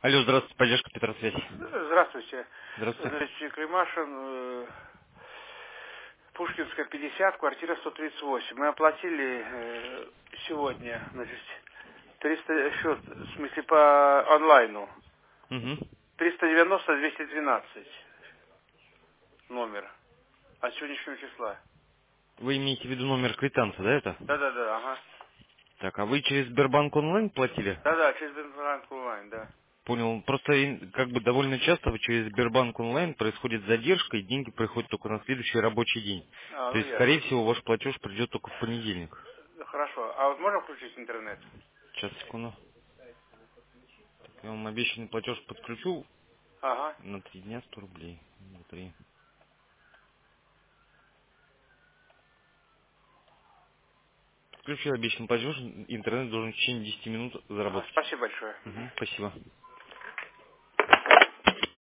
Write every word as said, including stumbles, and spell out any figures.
Алло, здравствуйте, поддержка Петросвязь. Здравствуйте. Здравствуйте. Значит, Климашин, э, Пушкинская, пятьдесят, квартира сто тридцать восемь. Мы оплатили э, сегодня, значит, триста счет, в смысле, по онлайну. Угу. триста девяносто двести двенадцать номер. От сегодняшнего числа. Вы имеете в виду номер квитанции, да, это? Да-да-да, ага. Так, а вы через Сбербанк онлайн платили? Да-да, через Бенфранк онлайн, да. Понял. Просто ин- как бы довольно часто вот через Сбербанк онлайн происходит задержка, и деньги приходят только на следующий рабочий день. А, То ну есть, скорее ясно. всего, ваш платеж придет только в понедельник. Ну, хорошо. А вот можно включить интернет? Сейчас, секунду. Я вам обещанный платеж подключу Ага. на три дня сто рублей. На три. Подключил обещанный платеж, интернет должен в течение десяти минут Ага, заработать. спасибо большое. Мгм. Угу, спасибо.